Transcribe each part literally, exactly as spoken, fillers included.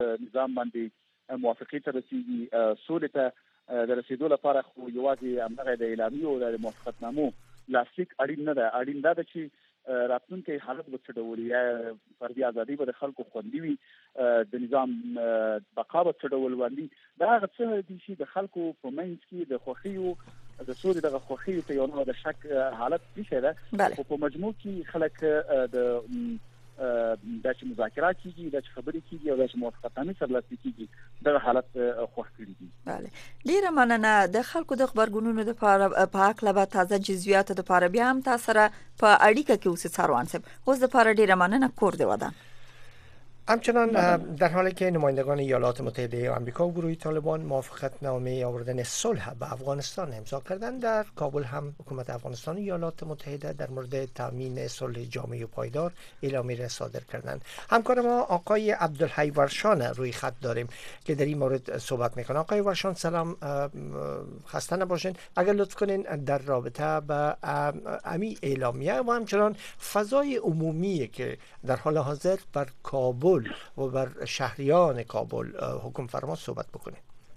نظام باندې موافقه ته رسیدي سولې ته د رسیدو لپاره خو یوازې همغه د اعلامیې او د موافقتنامو لاسلیک اړین نه ده. اړین ده چې راتلونکي حالت به څه ډول یا فردي ازادي به د خلکو خوندي وي، د نظام بقا به څه ډول وي. دا هغه څه دي چې د خلکو په منځ کې د خوښیو د سولې دغه خوښیو ته یو نوع د شک حالت نشي ده. خو په مجموع کې خلک د دا چې مذاکرات کیږي، دا چې خبرې کیږي او دا چې موافقتنامې سرلاسي کیږي دغه حالت خوښ کړی دي. بله، ډیره مننه. د خلکو د خبرګونونو د لپاره په حق لبا تازه جزئیات د لپاره بیا هم تاسو سره په اړیکه کې اوسئ څاروان صاحب. اوس د لپاره ډیره مننه. کور دی ودان. همچنان در حالی که نمایندگان ایالات متحده آمریکا و گروه طالبان موافقت نامه آوردن صلح به افغانستان امضا کردند، در کابل هم حکومت افغانستان و ایالات متحده در مورد تامین صلح جامع و پایدار اعلامیه صادر کردند. همکار ما آقای عبدالحی ورشان روی خط داریم که در این مورد صحبت میکنه. آقای ورشان سلام، خسته نباشین. اگر لطف کنین در رابطه با امی اعلامیه و همچنان فضای عمومی که در حال حاضر بر کابل و بر شهریان کابل حکم فرما صحبت بکنه.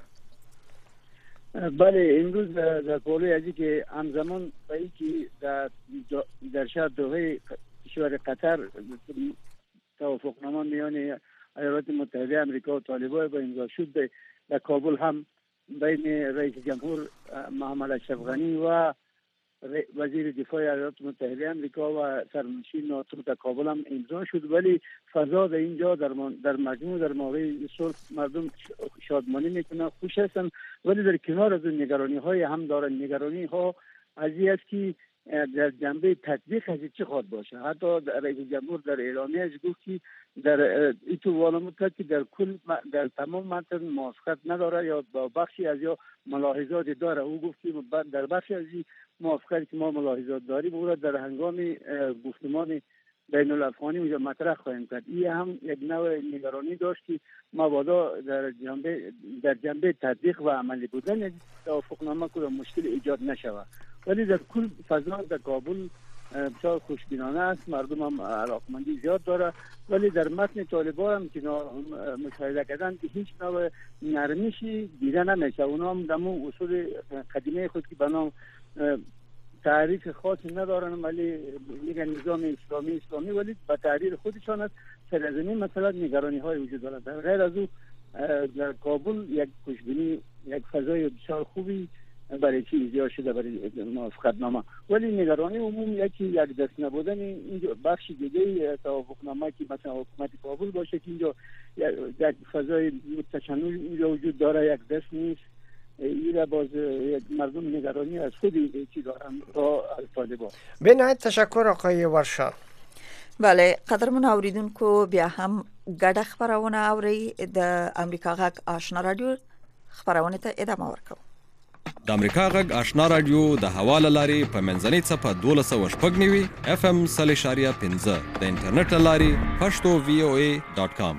بله، امروز در کابل ازی که همزمان با اینکه در در شهر دوحه کشور قطر توافقنامه میان ایالات متحده آمریکا و طالبان با امضا شد، در کابل هم بین رئیس جمهور محمد اشرف غنی و وزیر دفاع ایالات متحده آمریکا و سرنشین ناتو در کابل هم امضا شد. ولی فضا در اینجا در در مجموع در مورد صلح مردم شادمانی میکنن، خوش هستن. ولی در کنار از نگرانی های هم دارن. نگرانی ها از این است که در جنبه تطبیق از چه خواهد باشه. حتی رئیس جمهور در اعلامیه‌اش گفت که در ایتو والمت که در کل در تمام متن موافقت نداره یا با بخشی از یا ملاحظات داره. او گفت که در بخشی از موافقتی که ما ملاحظات داریم او را در هنگام گفتمان بین الافغانی اونجا مطرح خواهیم کرد. این هم یک نوع نگرانی داشت که مبادا در جنبه در جنبه تطبیق و عملی بودن توافقنامه که مشکل ایجاد نشود. ولی در کل فضا در کابل بسیار خوشبینانه است، مردم هم علاقمندی زیاد داره. ولی در متن طالبان هم که مشاهده کردن که هیچ نوع نرمیشی دیده نمیشه. اونا هم دمو اصول قدیمه خود که بنام تعریف خاصی ندارن، ولی میگن نظام اسلامی اسلامی، ولی با تعریف خودشان است. سرزمین مثلا نگرانی های وجود دارد. در غیر از او در کابل یک خوشبینی، یک فضای بسیار خوبی برای چی ایجاد شده برای موافقتنامه. ولی نگرانی عموم یکی یک دست نبودن اینجا بخش دیگه توافقنامه که مثلا حکومت کابل باشه که اینجا یک فضای تشنج اینجا وجود داره، یک دست نیست. این باز مردم نگرانی از خود چی دارن تا طالبان. به نهایت تشکر آقای ورشان. بله، قدرمن اوریدونکو بیا هم ګډه خبرونه اوري د امریکا غږ آشنا رادیو خبرونه ته ادامه ورکوي. د امریکا غږ آشنا رادیو د حواله لاري په منځنۍ څپه دولس شپږ نوي اف ام صلی اشاریه پنځه د انټرنیټ لاري پښتو وی او ای ډاټ کام.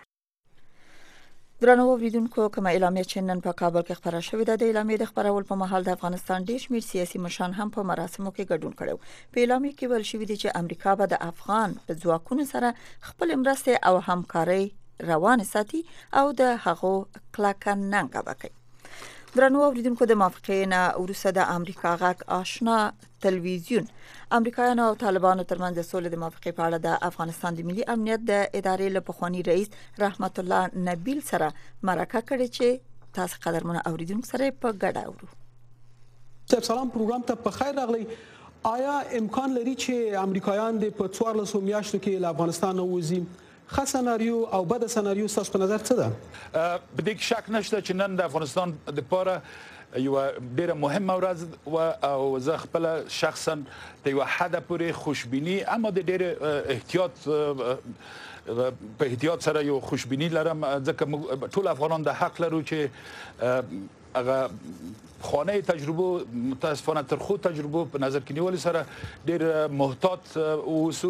درنو اوریدونکو، کومه اعلامیه چې نن په کابل کې خبره شوې ده، د اعلامیې د خبرول په مهال د افغانستان ډېر شمېر سیاسي مشران هم په مراسمو کې ګډون کړو. په اعلامیه کې ویل شوی دی چې امریکا به د افغان ځواکونو سره خپل مرستې او همکاري روان ساتي او د هغو کلکه ننګه وکړي. درنو اوریدونکو، د موافقې نه وروسته د امریکا غږ آشنا تلویزیون امریکایانو او طالبانو ترمنځ د سولې د موافقې په اړه د افغانستان د ملي امنیت د ادارې له پخوانی رئیس رحمت الله نبیل سره مرکه کړې چې تاسو قدرمنه اوریدونکو سره په ګډه اورو. سلام، پروګرام ته په خیر راغلی. آیا امکان لري چې امریکایان د په څوارلسو میاشتو کې له افغانستان ووځي؟ ښه سناریو او بد سناریو ستاسو په نظر څه ده؟ په دې کې شک نشته چې نن د افغانستان دپاره یوه ډېره مهمه ورځ وه او زه خپله شخصا د یوه حده پورې خوشبیني، اما د ډېر احتیاط په احتیاط سره یو خوشبیني لرم، ځکه موږ ټول افغانان د حق لرو چې هغه خانه تجربه متاسفانه ترخو تجربه په نظر کې نیولو سره ډېر محتاط اوسو.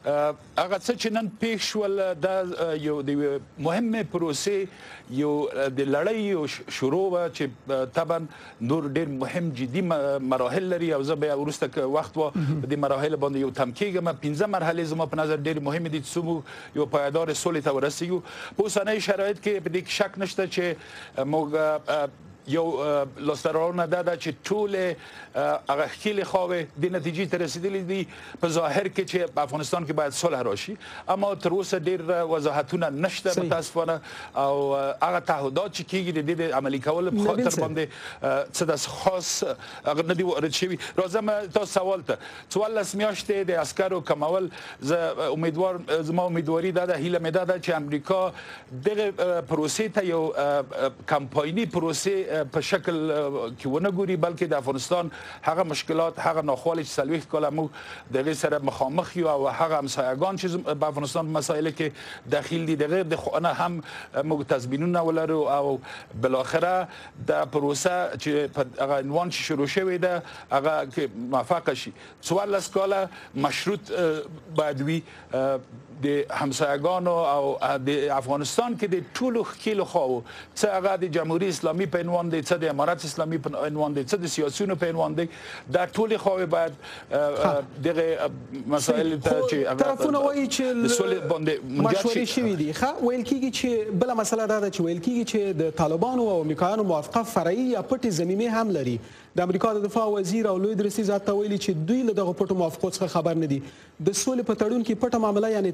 هغه څه چې نن پیښ شول دا یو د مهمه پروسې یو د لړۍ شروع و چې طبعا نور ډېر مهم جدي مراحل لري او زه بیا وروسته وخت و د مراحل باندې یو تم کېږم. پنځه مرحلې زما په نظر ډېر مهمې دي چې یو پایدار سولې ته ورسېږو. په اوسنۍ شرایط کې په دې کې شک نشته چې موږ یو لاسته دا ده چې ټول هغه ښکېلې خواوې د نتیجې ته رسېدلې دي په ظاهر کې چې په افغانستان کې باید صلح راشي، اما تر اوسه ډېر وضاحتونه نشته متاسفانه او هغه تعهدات چې کېږي د دې د عملي کولو په خاطر باندې څه داسې خاص هغه نه دي وارد شوي. راځم تاسو سوال ته. څوارلس میاشتې د عسکرو کمول، زه امیدوار زما امیدواري دا ده، هیله مې دا ده چې امریکا دغه پروسې ته یو کمپایني پروسې په شکل کې ونه ګوري، بلکې د افغانستان هغه مشکلات، هغه ناخوالې چې څلوېښت کاله موږ د هغې سره مخامخ یو او هغه همسایګان چې په افغانستان په مسایلو کې داخل دي، د هغې د خوا هم موږ تضمینونه ولرو او بالاخره د پروسه چې په هغه عنوان چې شروع شوې ده هغه کې موفقه شي. څوارلس کاله مشروط باید وي د همسایګانو او د افغانستان کې د ټولو ښکېلو خواوو، څه هغه د جمهوریت اسلامي په عنوان دی، څه د امارت اسلامي په عنوان دی، څه د سیاسیونو په عنوان دی، دا ټولې خواوې باید دغه مسایل ته چې طرفونه وایي چې د سولې باندې مشورې شوي دي. ښه، ویل کېږي چې بله مسله دا ده چې ویل کېږي چې د طالبانو او امریکایانو موافقه فرعي یا پټې ضمیمې هم لري. د امریکا د دفاع وزیر او لوی درسي ذات ته ویلي چې دوی له دغه پټو موافقو څخه خبر نه دي. د سولې په تړون کې پټه معامله یعنې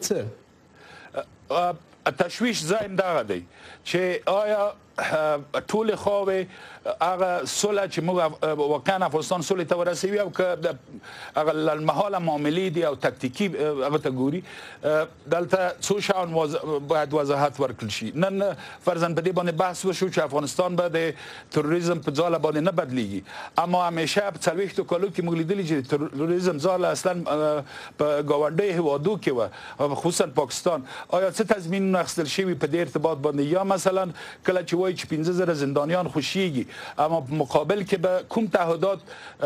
څه؟ تشویش ځای همدغه دی چې آیا ټول خواوې هغه صلح چې موږ واقعا افغانستان صلح ته ورسوي او که هغه لنډمهاله معاملې دي او تکتیکي هغه ته ګوري، دلته څو شیان باید وضاحت ورکړل شي. نن فرضاً په دې باندې بحث وشو چې افغانستان به د تروریزم په ځاله باندې نه بدلیږي، اما همیشه په څلوېښتو کالو کې موږ لیدلي چې تروریزم ځاله اصلا په ګاونډیو هېوادو کې وه، خصوصا پاکستان. آیا څه تضمینونه اخیستل شوي په دې ارتباط باندې؟ یا مثلا کله چې وایي چې پنځه زره زندانیان خوشیږي، اما په مقابل کې به کوم تعهدات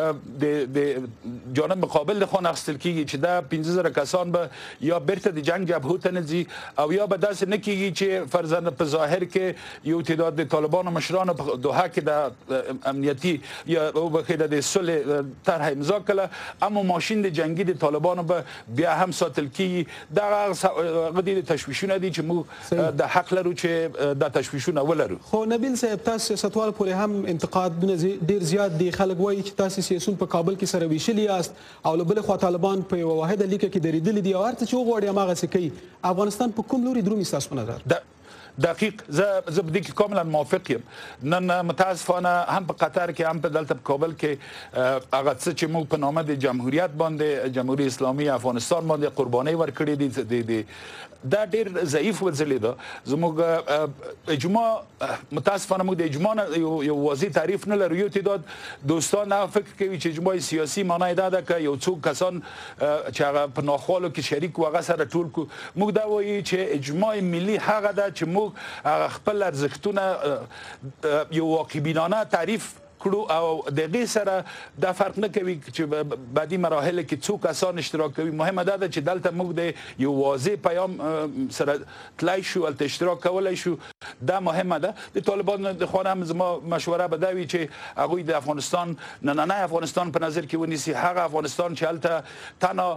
د جانب مقابل د خوا اخیستل کېږي چې دا پنځه زره کسان به یا بیرته د جنګ جبهو ته نه ځي او یا به داسې نه کېږي چې فرضاً په ظاهر کې یو تعداد د طالبانو مشرانو په دوحه کې د امنیتي یا وبخښئ د صلح طرح امضا کړله، اما ماشین د جنګي د طالبانو به بیا هم ساتل کېږي. دغه هغه د تشویشونه دي چې موږ د حق لرو چې دا تشویشونه ولرو. خو نبیل صاحب، تاسو سیاستوال پورې هم انتقادونه ډیر زیات دي. خلک وایي چې تاسو سیاسون په کابل کې سره ویشلي یاست او له بلې خوا طالبان په یوه واحده لیکه کې درېدلي دي او هر څه چې وغواړي هماغسې کوي. افغانستان په کوم لوري درومي ستاسو په نظر؟ دقیق، زه زه په دې کې کاملا موافق یم. نن متاسفانه هم په قطر کې هم په دلته په کابل کې هغه څه چې موږ په نامه د جمهوریت باندې جمهوریت اسلامي افغانستان باندې قربانۍ ورکړې دي، دا ډېر ضعیف وځلېده. زموږ اجماع متاسفانه موږ د اجماع یو واضح تعریف نه لرو. یو تعداد دوستان هغه فکر کوي چې اجماع سیاسي معنی دا ده که یو څو کسان چې هغه په ناخوالو کې شریک و هغه سره ټول کو. موږ دا وایو چې اجماع ملي هغه ده چې موږ هغه خپل ارزښتونه یو واقعبینانه تعریف کړو او د هغې سره دا فرق نه کوي چې بعدي مراحلو کې څو کسان اشتراک کوي. مهمه دا ده چې دلته موږ د یو واضح پیام سره تلای شو، هلته اشتراک کولی شو. دا مهمه ده. د طالبانو د خوا هم زما مشوره به دا وي چې هغوی د افغانستان نننی افغانستان په نظر کې ونیسي، هغه افغانستان چې هلته تنها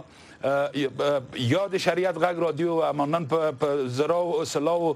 یا د شریعت غږ رادیو اما نن په زراو سلاو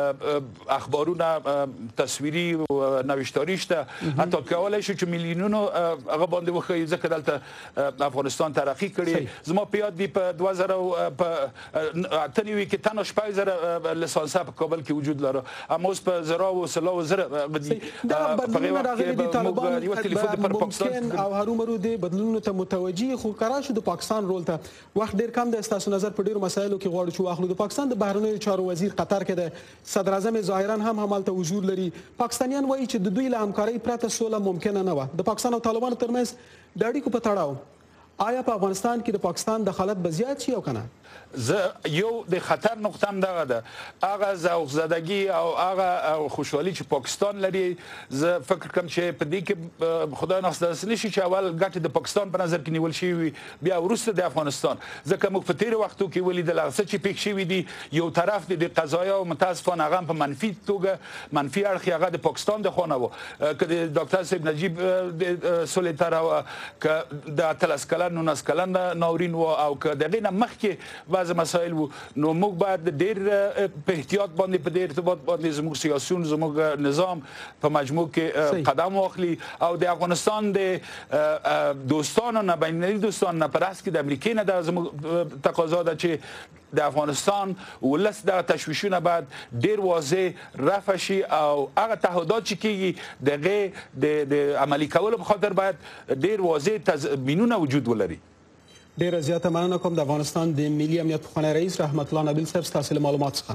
اخبارونه تصویري او نوشتاري شته، حتی کولی شو چې میلیونونو هغه باندې وښیي ځکه دلته افغانستان ترقي کړي. زما په یاد دي په دوه زره په اته نوي کې تنها شپږ زره لیسانسه په کابل کې وجود لري، اما اوس په زراو سلاو زره دي. دا بدلونونه راغلي دي، طالبان ممکن او هرومرو دي بدلونونو ته متوجي، خو قرار شو د پاکستان رول ته وخت ډیر کم دی. ستاسو نظر په ډیرو مسایلو کې غواړو چې واخلو. د پاکستان د بهرنیو چارو وزیر قطر کې د صدر اعظم ظاهرا هم همالته حضور لري. پاکستانیان وایي چې د دوی له همکارۍ پرته سوله ممکنه نه وه. د پاکستان او طالبانو ترمنځ د اړیکو په تړاو آیا په افغانستان کې د پاکستان دخالت به زیات شي او کنه؟ زه یو د خطر نقطه هم دغه ده، هغه ذوق زدگی او هغه خوشحالي چې پاکستان لري. زه فکر کوم چې په دې کې خدای ناخواسته نشي چې اول ګټه د پاکستان په نظر کې نیول شي وي، بیا وروسته د افغانستان. ځکه موږ په تیر وختو کې ولیدل څه چې پېښ شوي دي، یو طرف د قضایا او متاسفانه هغه په منفي توګه منفي اړخ هغه د پاکستان د خونه وو. که د ډاکټر صاحب نجیب د سولې تر او که د اتلس کلن نولس کلن ناورین وو او که دغه نه مخکې بعض مسائل وو، نو موږ باید ډېر په احتیاط باندې په دې ارتباط باندې زموږ سیاسيون زموږ نظام په مجموع کې قدم واخلي او د افغانستان د دوستانو نه بین‌المللي دوستانو نه پر اساس کې د امریکا نه د زموږ تقاضا ده چې د افغانستان ولس د تشویشونه بعد ډېر واضح رفع شي او هغه تعهدات چې کیږي دغه د عملی کولو په خاطر باید ډېر واضح تضمینونه وجود ولري. ډیره زیاته مننه کوم د افغانستان د ملي امنیت پخوانی رئیس رحمت الله نبیل صاحب ستاسو له معلومات څخه.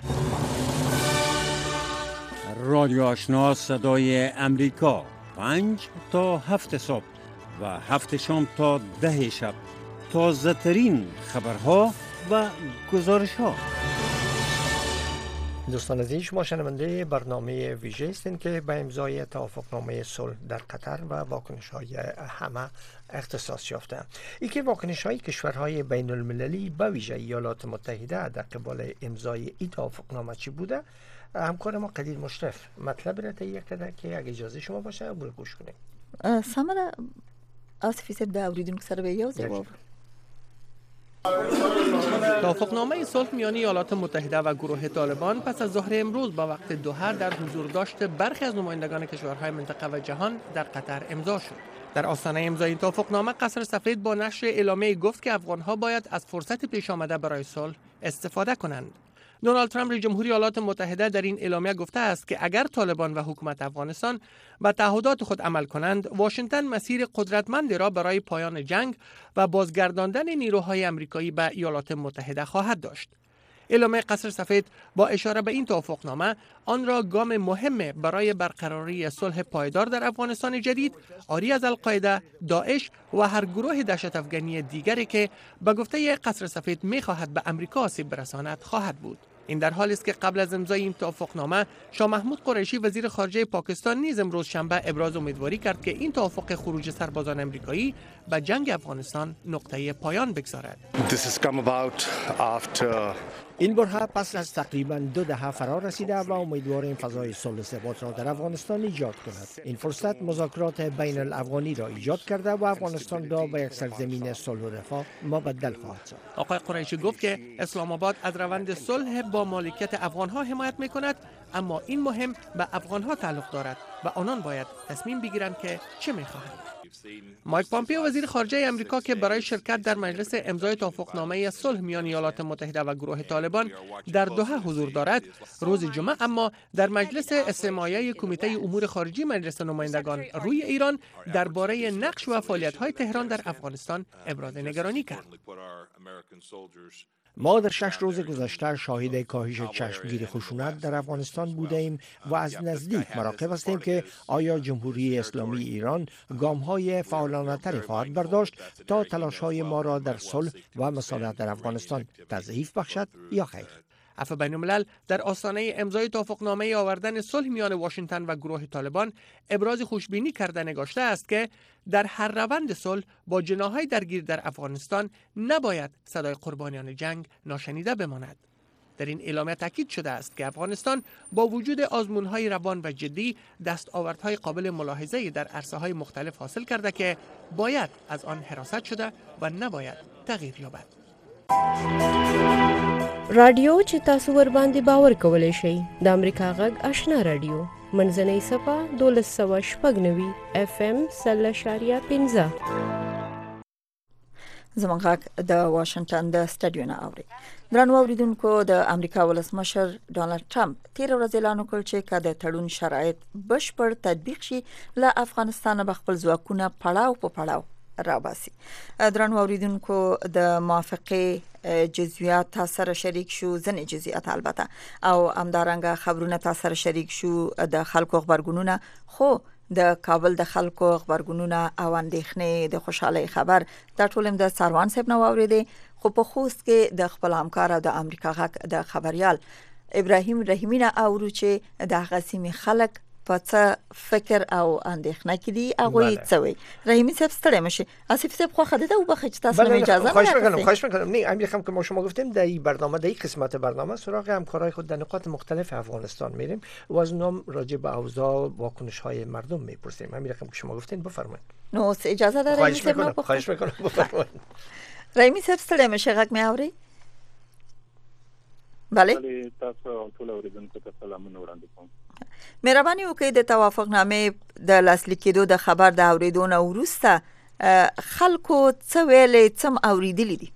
رادیو آشنا صدای امریکا پنج تا هفت صبح و هفت شام تا ده شب تازه ترین خبرها و گزارش ها. دوستان عزیز، شما شنونده برنامه ویژه هستین که به امضای توافقنامه صلح در قطر و واکنش های همه اختصاص یافته. ای که واکنش های کشورهای بین المللی به ویژه ایالات متحده در قبال امضای این توافقنامه چی بوده؟ همکار ما قدیر مشرف مطلب را تهیه کرده که اگه اجازه شما باشه برو گوش کنیم. سمره آصفی صاحب د اوریدونکو سره به یو ځای واورو. توافقنامه صلح میان ایالات متحده و گروه طالبان پس از ظهر امروز با وقت دوحه در حضور داشت برخی از نمایندگان کشورهای منطقه و جهان در قطر امضا شد. در آستانه امضای این توافقنامه قصر سفید با نشر اعلامیه گفت که افغانها باید از فرصت پیش آمده برای صلح استفاده کنند. دونالد ترامپ رئیس جمهوری ایالات متحده در این اعلامیه گفته است که اگر طالبان و حکومت افغانستان به تعهدات خود عمل کنند، واشنگتن مسیر قدرتمندی را برای پایان جنگ و بازگرداندن نیروهای آمریکایی به ایالات متحده خواهد داشت. اعلامیه قصر سفید با اشاره به این توافقنامه آن را گام مهم برای برقراری صلح پایدار در افغانستان جدید، عاری از القاعده، داعش و هر گروه دهشت افغانی دیگری که به گفته قصر سفید می‌خواهد به امریکا آسیب برساند خواهد بود. این در حالی است که قبل از امضای این توافقنامه شاه محمود قریشی وزیر خارجه پاکستان نیز امروز شنبه ابراز امیدواری کرد که این توافق خروج سربازان آمریکایی به جنگ افغانستان نقطه پایان بگذارد. این برهه پس از تقریبا دو دهه فرا رسیده و امیدواریم فضای صلح و ثبات را در افغانستان ایجاد کند. این فرصت مذاکرات بین الافغانی را ایجاد کرده و افغانستان را به یک سرزمین صلح و رفاه مبدل خواهد ساخت. آقای قریشی گفت که اسلام آباد از روند صلح با مالکیت افغانها حمایت می‌کند، اما این مهم به افغانها تعلق دارد و آنان باید تصمیم بگیرند که چه می‌خواهند. مایک پامپیو وزیر خارجه آمریکا که برای شرکت در مجلس امضای توافقنامه صلح میان ایالات متحده و گروه طالبان در دوحه حضور دارد، روز جمعه اما در مجلس استماعیه کمیته امور خارجی مجلس نمایندگان روی ایران درباره نقش و فعالیت‌های تهران در افغانستان ابراز نگرانی کرد. ما در شش روز گذشته شاهد کاهش چشمگیر خشونت در افغانستان بوده ایم و از نزدیک مراقب هستیم که آیا جمهوری اسلامی ایران گام‌های فعالانه‌تری خواهد برداشت تا تلاش‌های ما را در صلح و مصالحت در افغانستان تضعیف بخشد یا خیر. عفو بین الملل در آستانه امضای توافقنامه آوردن صلح میان واشنگتن و گروه طالبان ابراز خوشبینی کرده نگاشته است که در هر روند صلح با جناح‌های درگیر در افغانستان نباید صدای قربانیان جنگ ناشنیده بماند. در این اعلامیه تاکید شده است که افغانستان با وجود آزمون‌های روان و جدی دستاوردهای قابل ملاحظه‌ای در عرصه‌های مختلف حاصل کرده که باید از آن حراست شده و نباید تغییر یابد. رادیو چې تاسو ور باندې باور کولای شئ د امریکا غږ آشنا رادیو منځنۍ صفه دولس سوه شپږ نوي اف ام سل اشاریه پنځه. زموږ غږ د واشنگټن د سټډیو نه اوري. درنو اوریدونکو، د امریکا ولسمشر ډونالد ټرمپ تیر ورځ اعلان وکړ چې کله تړون شرایط بشپړ تطبیق شي له افغانستان به خپل ځواکونه پړاو په پړاو راباسي. درنو اوریدونکو، د موافقه جزئیات تاسو سره شریک شو، ځنې جزئیات البته، او همدارنګه خبرونه تاسو سره شریک شو د خلکو خبرګونونه، خو د کابل د خلکو خبرګونونه او اندېښنې د خوشحالي خبر د ټولم د سروان صاحب نو اوریدي خو په خوست کې د خپل همکار او د امریکا غږ د خبريال ابراهیم رحیمی نه اورو چې د غسیمي خلک په څه فکر او اندېښنه کې دي هغه یې څوي رحیمی صاحب ستړی مشي آصف صاحب خو خدای او بخښ تاسو نه اجازه خواهش میکنم خواهش میکنم نه امیر خانم که ما شما گفتیم در این برنامه در این قسمت برنامه سراغ همکارای خود در نقاط مختلف افغانستان میریم و از نام راجع به اوضاع واکنش های مردم میپرسیم امیر خانم که شما گفتین بفرمایید نو اجازه داره خواهش میکنم خواهش میکنم بفرمایید رحیمی صاحب ستړی مشي غږ مې اوري بله تاسو ټول اوریدونکو ته سلامونه وړاندې کوم مهرباني وکړئ د توافقنامې د لاسلیک کېدو د خبر د اوریدو نه وروسته خلکو څه ویلې څه اوریدلي دي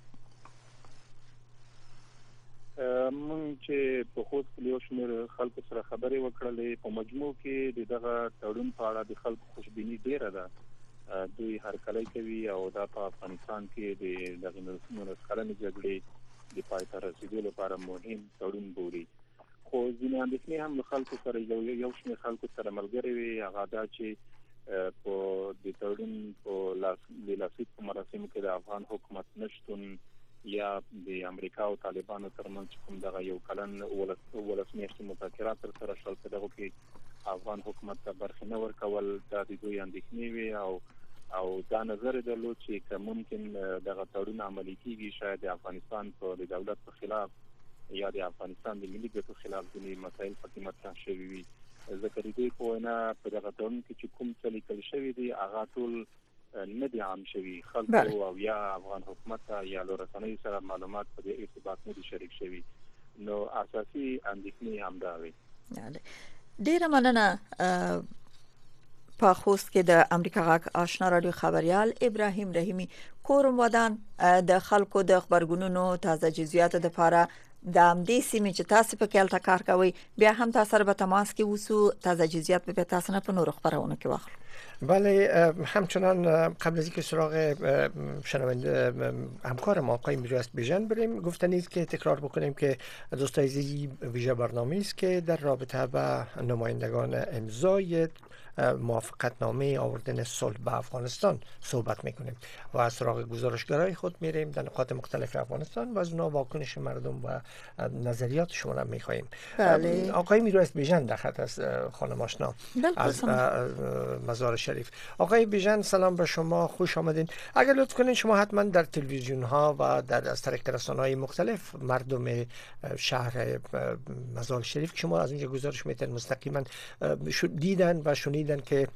مونږ چې په خوست کې یو شمېر خلکو سره خبرې وکړلې په مجموع کې د دغه تړون په اړه د خلکو خوشبیني ډیره ده دوی هرکلی کوي او دا په افغانستان کې د دغه نولس کلنې جګړې د پای ته رسیدو لپاره مهم تړون بولي خو ځینې اندېښنې هم له خلکو سره یو یو شمېر خلکو سره ملګري وي هغه دا چې په د تړون په لاسلیک په مراسمو کې د افغان حکومت نشتون یا د امریکا او طالبانو ترمنځ کوم دغه یو کلن ولس ولس میاشتې مذاکرات ترسره شول په دغه کې افغان حکومت ته برخه نه ورکول دا د دوی اندېښنې وي او او دا نظر درلود چې که ممکن دغه تړون عملي کیږي شاید د افغانستان په د دولت په خلاف یا د افغانستان د ملي ګټو خلاف ځینې مسایل پکې مطرح شوي وي ځکه د دوی په وینا په دغه تړون کې چې کوم څه لیکل شوي دي هغه ټول نه دي عام شوي خلکو او یا افغان حکومت یا له رسنیو سره معلومات په دې ارتباط نه دي شریک شوي نو اساسي اندېښنې همدا وي ډیره مننه په خوست کې د امریکا غږ آشنا رادیو خبريال ابراهیم رحیمی کورم ودان د خلکو د خبرګونونو تازه جزئیات د لپاره د امدې سیمې چې تاسو په کې کار کوي بیا هم تاسو سره به تماس کې وسو تازه جزئیات به تاسو نه په نور خبرونه کې واخلو بله همچنان قبل از اینکه سراغ شنونده همکار ما آقای میرواست بیژن بریم گفتنی است که تکرار بکنیم که دوستان عزیزی ویژه برنامه‌ای است که در رابطه با نمایندگان امضای موافقتنامه آوردن صلح به افغانستان صحبت میکنیم و از سراغ گزارشگرای خود میریم در نقاط مختلف افغانستان و از اونا واکنش مردم و نظریات شما را میخواهیم. بله. آقای میرواست بیژن در خط است خانم آشنا از مزار شریف. آقای بیژن سلام به شما، خوش آمدین. اگر لطف کنین شما حتما در تلویزیون ها و در از طریق رسانه‌های مختلف مردم شهر مزار شریف که شما از اونجا گزارش میتین مستقیما دیدن و شنیدن که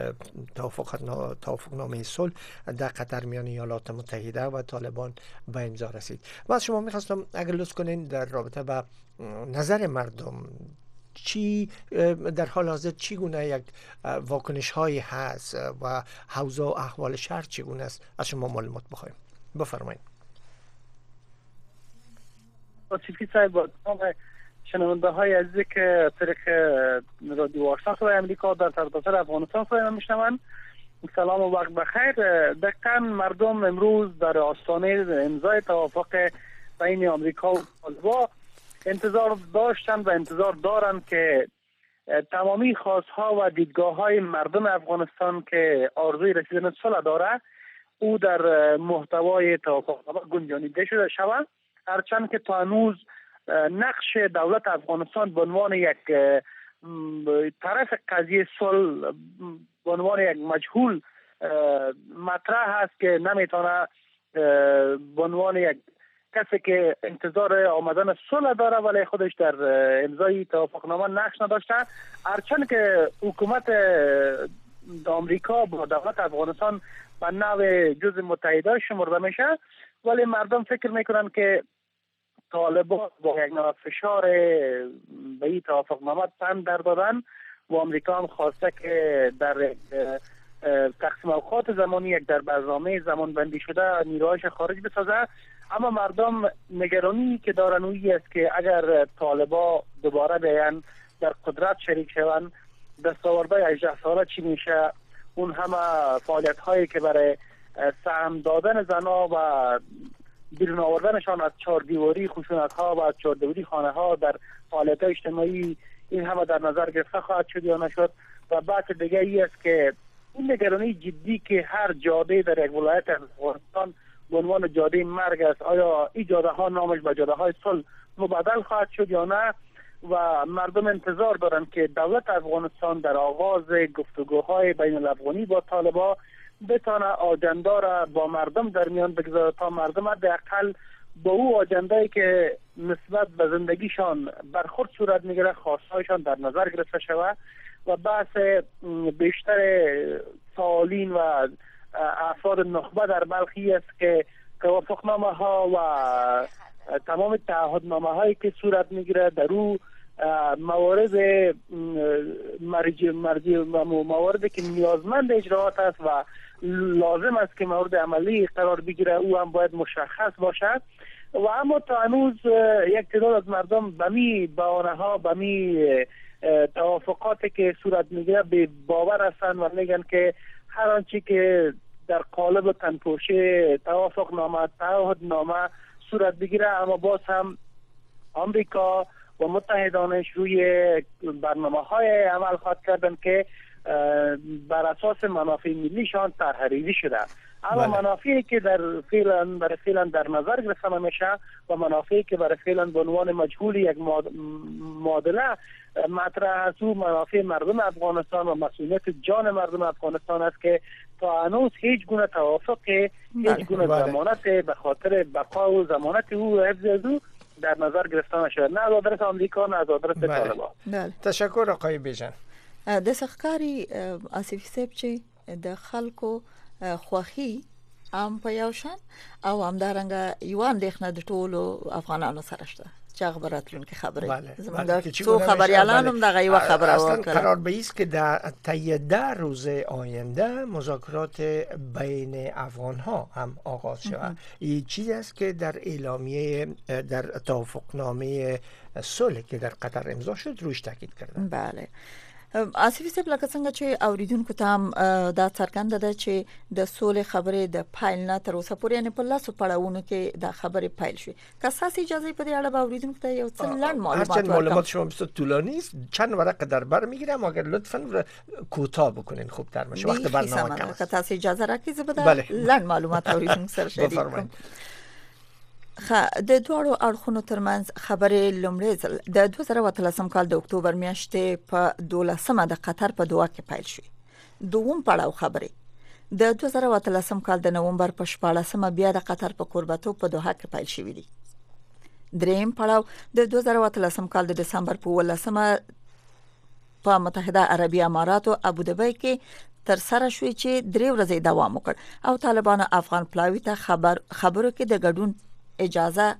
توافقنامه صلح در قطر میان ایالات متحده و طالبان به امضا رسید. و از شما میخواستم اگر لطف کنین در رابطه با نظر مردم چی در حال حاضر چی گونه یک واکنش هایی هست و اوضاع و احوال شهر چگونه است از شما معلومات بخوایم. بفرمایید. آصفی صاحب شنونده های عزیزی که طریق رادیو آشنا صدای امریکا در سرتاسر افغانستان صدای من میشنوند سلام و وقت بخیر. دقیقاً مردم امروز در آستانه امضای توافق بین آمریکا و طالبان انتظار داشتند و انتظار دارند که تمامی خواستها و دیدگاه های مردم افغانستان که آرزوی رسیدن صلح داره او در محتوای توافقنامه گنجانیده شده شود، هرچند که تا هنوز نقش دولت افغانستان به عنوان یک طرف قضیه صلح به عنوان یک مجهول مطرح هست که نمیتونه به عنوان یک کسی که انتظار آمدن صلح داره ولی خودش در امضای توافقنامه نقش نداشته، هرچند که حکومت آمریکا با دولت افغانستان به نوع جزء متحده شمرده میشه، ولی مردم فکر میکنن که طالبان با یک نوع فشار به این توافقنامه تن در دادن و آمریکا هم خواسته که در تقسیم اوقات زمانی یک در برنامه زمان بندی شده نیروهاش خارج بسازه. اما مردم نگرانی که دارن اویی است که اگر طالبان دوباره بیان در قدرت شریک شوند دستاوردهای هجده ساله چی میشه، اون همه فعالیت هایی که برای سهم دادن زنا و بیرون آوردنشان از چهار دیواری خشونت ها و از چهار دیواری خانه ها در فعالیت اجتماعی این همه در نظر گرفته خواهد شد یا نشد. و بحث دیگری است که این نگرانی جدی که هر جاده در یک ولایت از افغانستان به عنوان جاده مرگ است، آیا این جاده ها نامش به جاده های صلح مبدل خواهد شد یا نه، و مردم انتظار دارند که دولت افغانستان در آغاز گفتگوهای بین الافغانی با طالبان بتانه آجنده را با مردم در میان بگذاره تا مردم حداقل با او آجنده‌ای که نسبت به زندگیشان برخورد صورت میگیره خواستهایشان در نظر گرفته شود و بحث بیشتر سوالین و افراد نخبه در بلخی است که توافقنامه ها و تمام تعهدنامه هایی که صورت میگیره در او موارد مرجع مرجع مواردی که نیازمند اجراات است و لازم است که مورد عملی قرار بگیره او هم باید مشخص باشد. و اما تا هنوز یک تعداد از مردم به می بهانه ها به می توافقاتی که صورت میگیره به باور هستند و میگن که هر آنچه که در قالب تنپوشه توافقنامه تعهدنامه صورت بگیره، اما باز هم آمریکا و متحدانش روی برنامه های عمل خواهد کردن که بر اساس منافع ملیشان طرح‌ریزی شده. اما منافعی که در فعلا برای فعلا در نظر گرفته نمیشه و منافعی که برای فعلا به عنوان مجهول یک معادله مطرح است، او منافع مردم افغانستان و مسئولیت جان مردم افغانستان است که تا هنوز هیچ گونه توافق، هیچ گونه ضمانت به خاطر بقا و ضمانت او و حفظ او در نظر گرفته نشده، نه از آدرس آمریکا نه از آدرس طالبان. تشکر آقای بیژن. د سخکاری آصفي صاحب چې د خلکو خوخي ام په یو شان او همدارنګه یو اندېښنه د ټولو افغانانو سره شته چې هغه راتلونکي خبرې زموږ څو خبريالان هم دغه یو خبره وکړه. قرار به است که در طی ده روز آینده مذاکرات بین افغان ها هم آغاز شود. این چیزی است که در اعلامیه در توافقنامه صلح که در قطر امضا شد روش تاکید کردن. بله. آصفي صاحب لکه څنګه چې اوریدونکو ته هم دا څرګنده ده چې د سولې خبرې د پایل نه تر اوسه پورې نه په لاسو پړاوونو کې دا خبرې پایل شوې. که تاسو اجازه په دې اړه به اوریدونکو ته یو څه لنډ معلومات ورکړم. معلومات شما بسیار طولانی است، چند ورقه در بر میگیرم، اگر لطفاً کوتاه بکنین خوب تر میشه. وقت برنامه کم است. که تاسو اجازه راکړئ زه به دا لنډ معلومات اوریدونکو سره شریک کړم. خا د دوړو اړخونو ترمنځ خبرې لومړی ځل د دوه زره اتلسم کال د اکتوبر میاشتې په دولسمه د قطر په دوحه کې پیل شوې. دوم پړاو خبرې د دوه زره اتلسم کال د نومبر په شپاړسمه بیا د قطر په کوربتوب په دوحه کې پیل شوې دي. دریم پړاو د دوه زره اتلسم کال د دسمبر په ولسمه په متحده عربي اماراتو ابوظبي کې تر سره شوې چې درې ورځې دوام وکړ او طالبان افغان پلاوی ته خبر خبرو کې د ګډون اجازه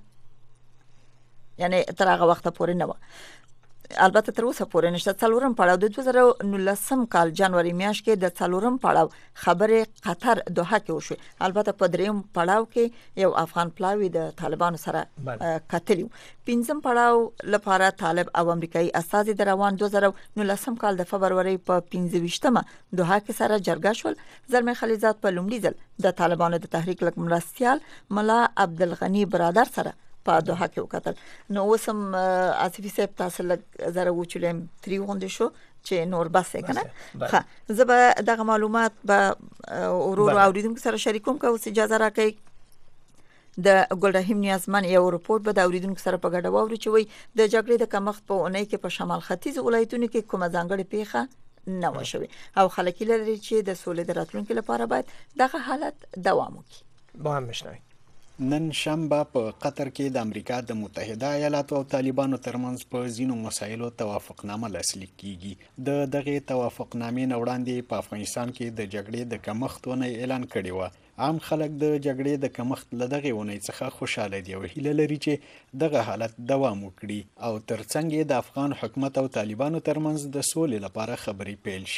یعنی تر هغه وخت پورې نه و. البته تر اوسه پورې نشته. څلورم پړاو د دوه زره نولسم کال جنوري میاشت کې د څلورم پړاو خبرې قطر دوحه کې وشو. البته په دریم پړاو کې یو افغان پلاوی د طالبانو سره کتلی. پنځم پړاو لپاره طالب او امریکایي استازي د روان دوه زره نولسم کال د فبرवरी په پنځه ویشتمه دوحه کې سره جرګه شول. زلمی خلیزات په لومړي ځل د طالبانو د تحریک لک مرستيال ملا عبدالغنی برادر سره په دوحه کې وکتل. نو اوسم آصفي صاحب تاسو لږ زره وچلم تری غونډه شو چې نور بس کنه. ها زه به دغه معلومات به ورور اوریدونکو سره شریکوم که اوس اجازه راکړئ. د ګلرحیم نیازمن یو رپورت به د اوریدونکو سره په ګډه واوري چې وایي د جګړې د کمښت په اونۍ کې په شمال ختیځ ولایتونو کې کومه ځانګړې پیښه نه وشوي او خلک لري چې د سولې د راتلونکو لپاره باید دغه حالت دوام وکړي. با هم مشنوي. نن شنبه په قطر کې د امریکا د متحده ایالاتو او طالبانو ترمنځ په ځینو مسایلو توافقنامه لاسلیک کیږي. د دغه توافقنامې نه وړاندې په افغانستان کې د جګړې د کمښت ونې اعلان کړی و. عام خلک د جګړې د کمښت له دغه ونې څخه خوشاله دي او هیله لري چې دغه حالت دوام وکړي او ترڅنګ د افغان حکومت او طالبانو ترمنځ د سولې لپاره خبرې پیل شي.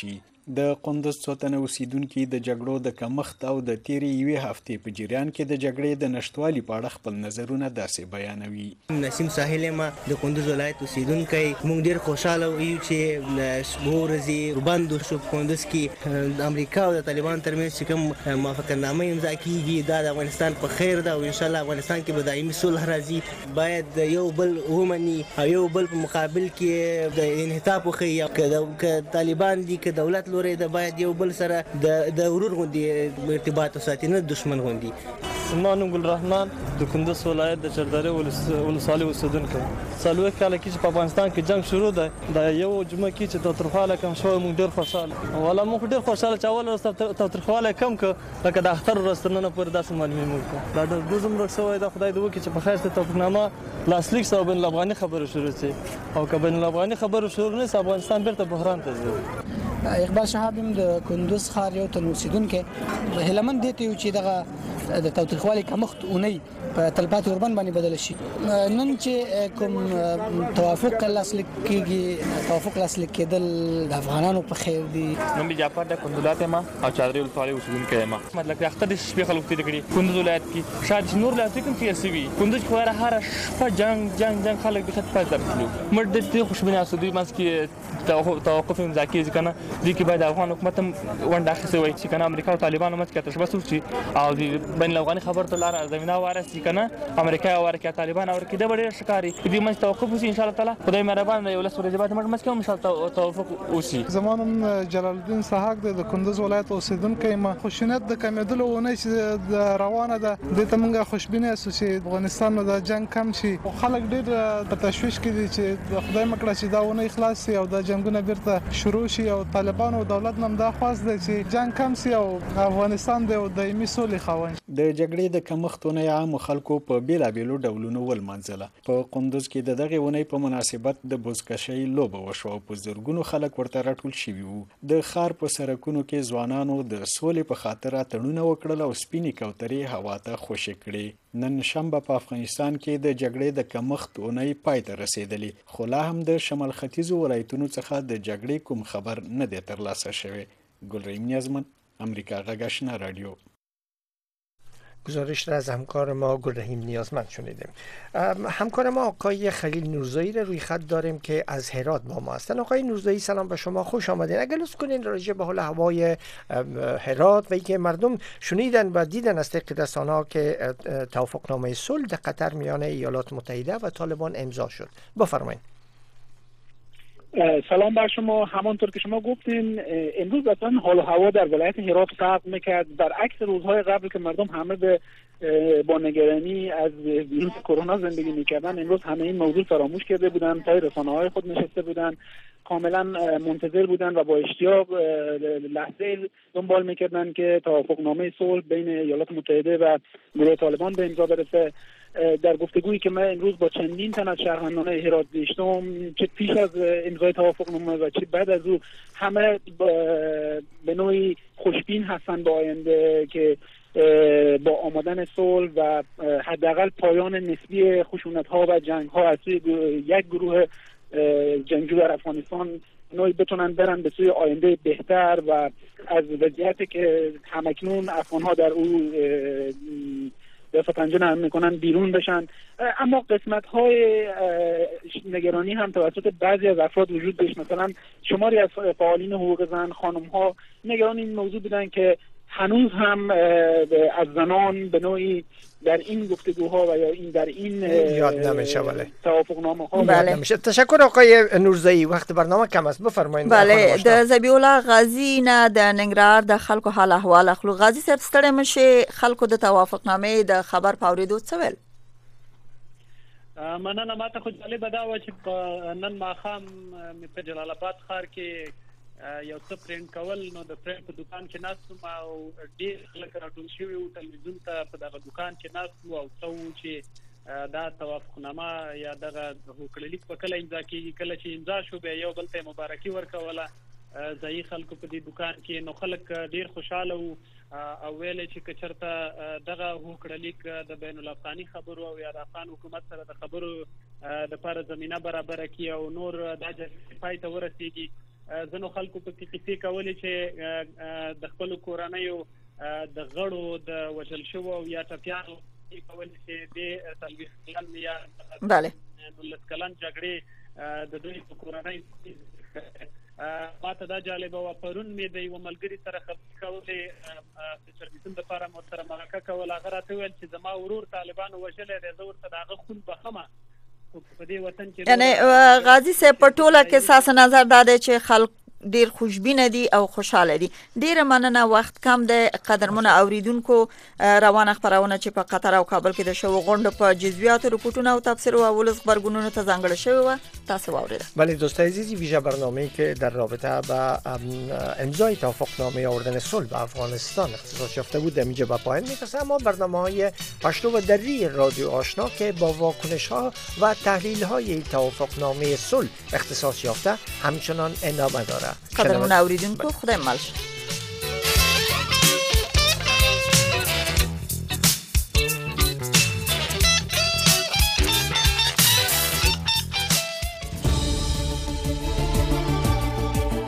د قندوز څو تنه اوسیدونکي د جګړو د کمښت او د تیرې یوې هفتې په جریان کې د جګړې د نشټوالي په اړه خپل نظرونه داسې بیانوي. نسیم ساحل ما د قندوز ولایت اوسیدونکی، موږ ډېر خوشاله یو چې وو ورځې ورباندې شو په قندوز کې د امریکا او د طالبان ترمنځ چې کوم موافقتنامه امضا کیږي دا د افغانستان په خیر ده او ان شاء الله افغانستان کې به دایمي صلح راځي. باید یو بل ومني او یو بل په مقابل کې د انحطاط وښیي، که طالبان دي که دولت لوري د باید یو بل سره د ورور غوندي ارتباط وساتي، نه دشمن غوندي. زما نوم ګل رحمان د کندوز ولایت د چرداري ولسوالۍ اوسیدونکی. څلوېښت کاله کې چې په افغانستان کې جنگ شروع دی دا یو جمعه کې چې تاوتریخوالی کم شوی موږ ډېر خوشحاله والا موږ ډېر خوشحاله چې اول ورځ تاوتریخوالی کم کړه لکه د اختر ورځ تر ننه پورې داسې معلومې موږ کړه. دا ډېر زموږ شوی دا خدای دې وکړي چې په خیر ته توافقنامه لاسلیک سو بین الافغاني خبرو شروع شي او که بین الافغاني خبرو شروع نه سي افغانستان بیرته بحران ته ځي. اقبال شهاب د کندوز ښار یو تن اوسیدونکی هیلمن دی ته چې دغه د تاوتریخوالي کمښت اونۍ په تلپاتې اوربند باندې بدل شي. نن چې کوم توافق لاسلیک کیږي، توافق لاسلیک کېدل د افغانانو په خیر دي. نوم جعفر د کندوز ما او چادري ولسوالۍ اوسیدونکی ما. مطلب د اختر د شپې خلک تیر کړي کندوز ولایت کې شاید نور ولایت کې هم سي وي. کندوز کې هر شپه جنگ جنگ جنگ خلک د خط پاتې درلو. مړ د خوشبینه اسودي مس کې توقف امضا کیږي کنه دي کې باید افغان حکومت هم ونډه اخیستې وای چې کنه امریکا او طالبانو مت کې تشبث وشي او د بین الافغاني خبر ته لار زمينه وارسي کنه امریکا او ورکه طالبان او ورکه د ډېر شکاري دې مې توقف وشي ان شاء الله تعالی خدای مهربان دی ولس ورځ بعد موږ مسکه ان شاء الله توافق وشي. زمانم جلال الدین سحاق د کندوز ولایت اوسیدونکی ما خوشینت د کمیدلو ونه چې د روانه ده د تمنګه خوشبینه اسو چې افغانستان د جنگ کم شي او خلک ډېر په تشویش کې دي چې خدای مکړه چې دا ونه اخلاص شي او د جنگونه بیرته شروع شي او طالبان او دولت نم دا خواست دی چې جنگ کم شي او افغانستان د دایمي سولې خاوند. د جګړې د کمښتونه عام خلکو په بیلابېلو ډولونو ولمنځله. په قندوز کې د دغه ونې په مناسبت د بزکشۍ لوبه وشو او په زرګونو خلک ورته راټول شوي وو. د ښار په سړکونو کې ځوانانو د سولې په خاطر تړونونه وکړل او سپینې کوترې هوا ته خوشې کړې. نن شنبه په افغانستان کې د جګړې د کمښت اونۍ پای ته رسیدلې خو لا هم د شمال ختیځو ولایتونو څخه د جګړې کوم خبر نه دی ترلاسه شوی. گلرحیم نیازمند، امریکا غږ آشنا رادیو. گزارش را از همکار ما گلرحیم نیازمند شنیدیم. همکار ما آقای خلیل نورزایی را روی خط داریم که از هرات با ما هستند. آقای نورزایی سلام به شما، خوش آمدین. اگر لطف کنین راجع به حال هوای هرات و اینکه مردم شنیدن و دیدن از طریق رسانه‌ها که توافقنامه صلح در قطر میان ایالات متحده و طالبان امضا شد، بفرمایید. سلام بر شما. همانطور که شما گفتین امروز اصلا حال و هوا در ولایت هرات فرق میکرد برعکس روزهای قبل که مردم همه به با نگرانی از ویروس کرونا زندگی میکردن. امروز همه این موضوع فراموش کرده بودن، پای رسانه‌های خود نشسته بودن، کاملا منتظر بودن و با اشتیاق لحظه دنبال میکردن که توافقنامه صلح بین ایالات متحده و گروه طالبان به امضا برسه. در گفتگویی که من امروز با چندین تن از شهروندان هرات داشتم، چه پیش از امضای توافقنامه و چه بعد از او، همه به نوعی خوشبین هستند به آینده که با آمدن صلح و حداقل پایان نسبی خشونت‌ها و جنگ‌ها از سوی یک گروه جنگجو در افغانستان نوعی بتونن برن به سوی آینده بهتر و از وضعیتی که همکنون افغان‌ها در او دفع پنجه نرم میکنن بیرون بشن. اما قسمت های نگرانی هم توسط بعضی از افراد وجود داشت. مثلا شماری از فعالین حقوق زن، خانم ها نگران این موضوع بودن که هنوز هم از زنان به نوعی در این گفتگوها و یا این در این یاد نمیشه. بله توافقنامه ها بله نمیشه. تشکر آقای نورزایی. وقت برنامه کم است، بفرمایید. بله د ذبیح الله غازی نه د ننګرهار د خلکو حال احوال اخلو. غازی صاحب ستړی مشه، خلکو د توافقنامه د خبر پاوریدو څه ویل؟ مننه. ماته خو جالب دا و چې نن ماښام په جلال آباد ښار کې یو څه پرینټ کول، نو د پرینټ په دکان کې ناستم او ډېر خلک راټول شوي وو تلویزیون ته په دغه دکان کې ناست وو او څه وو چې دا توافقنامه یا دغه هوکړلیک په کله امضا کېږي. کله چې امضا شو بیا یو بل ته مبارکي ورکوله ځایي خلکو په دې دکان کې. نو خلک ډېر خوشحاله وو او ویل چې که چېرته دغه هوکړلیک د بین الافغاني خبرو او یا د افغان حکومت سره د خبرو دپاره زمینه برابره کړي او نور دا جلسې پای ته ورسېږي ځنو خلکو په کې کیسې کولې چې د خپل کورنیو د غړو د وژل شو او یا ټپیانو کولې چې د تلويخ کلن یا bale نولس کلن جګړې د دوی په کورنۍ ماته دا جالب او پرون مې د یو ملګری سره خبرې کولې د سرویسون د لپاره مو سره مرکه کول هغه راته ویل چې زما ورور طالبانو وژلې دی زه ورته دغه خون بخمه په دې وطن کې یعنی غازی صاحب په ټوله کې اساس نظر دا دی چې خلک ډیر خوشبینه دي او خوشاله دي. ډیر مننه وخت کم د قدرمنه اوریدونکو روانه خبرونه چې په قطر او کابل کې د شو غونډه په جزئیات رپورتونه او تفسیر او ولس خبرګونونو ته ځانګړی شوی و تاسو واوریده. بله دوستان عزیزی ویژه برنامه‌ای که در رابطه با امضای توافقنامه آوردن صلح به افغانستان اختصاص یافته بود اینجا به پایان میرسه، اما برنامه‌های پشتو و دری رادیو آشنا که با واکنش‌ها و تحلیل‌های توافقنامه صلح اختصاص یافته همچنان ادامه داره. قدرمن اوریدونکو خدای مل شه.